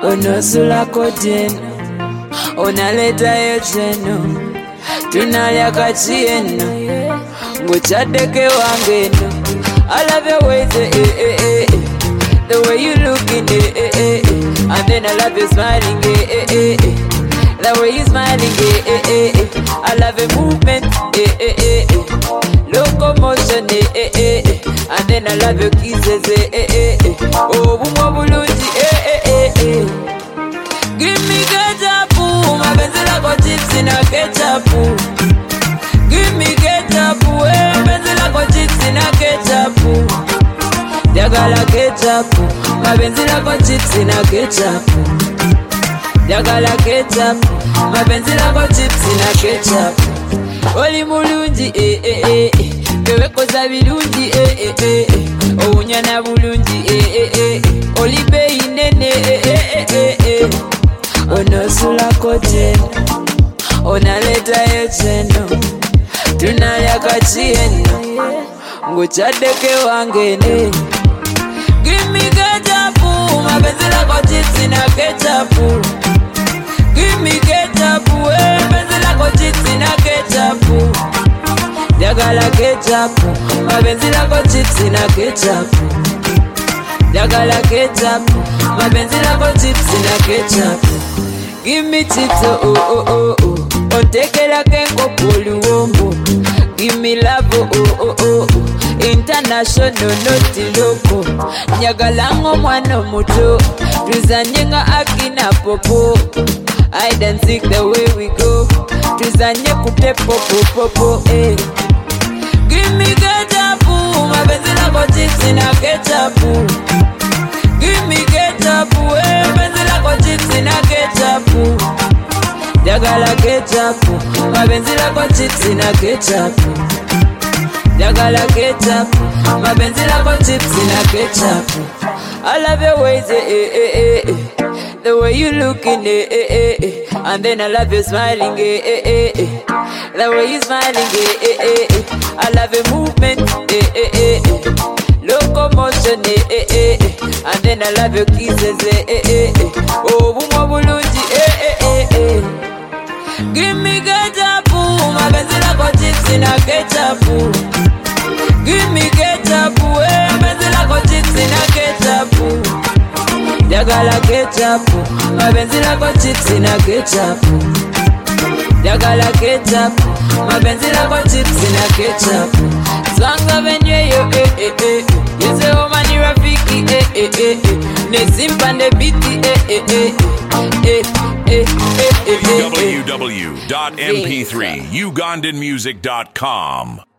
onosula koteno onaleta yocheno tunalya kachieno nguchadeke wangeno I love your ways the way you looking and then I love you smiling the way you smiling I love your movement locomotion and then I love your kisses oh bumwa bulungi give me ketchup mapenzi lako chips na ketchup give me ketchup mapenzi lako chips na ketchup Jagala ketchup mapenzi lako chips na ketchup Jagala ketchup mapenzi lako chips na ketchup Oli mulungi kewekoza birungi ounyana bulungi oli bei nene onosula koteno onaleta yocheno tunalya kachieno nguchadeke wangene give me ketchup mapenzi lako chips na ketchup give me ketchup mapenzi lako chips na ketchup Jagala ketchup mapenzi lako chips na ketchup Jagala ketchup mapenzi lako chips na ketchup give me chips oh ontekela kenko poluombo give me love oh international not loco nyagalango mwana muto tuzanye nga akina popo I don't think the way we go tuzanye kute popo give me ketchup mapenzi lako chips na ketchup give me ketchup mapenzi lako chips na ketchup Jagala ketchup mapenzi lako chips na ketchup Jagala ketchup mapenzi lako chips na ketchup I love your ways the way you looking and then I love you smiling the way you smiling I love your movement locomotion and then I love your kisses oh bumwa bulungi give me ketchup mapenzi lako chips na ketchup give me ketchup mapenzi lako chips na ketchup Jagala ketchup mapenzi lako chips na ketchup Jagala ketchup mapenzi lako chips na ketchup Swanga venye yo yese omani rafiki nesimpande biti www.mp3ugandanmusic.com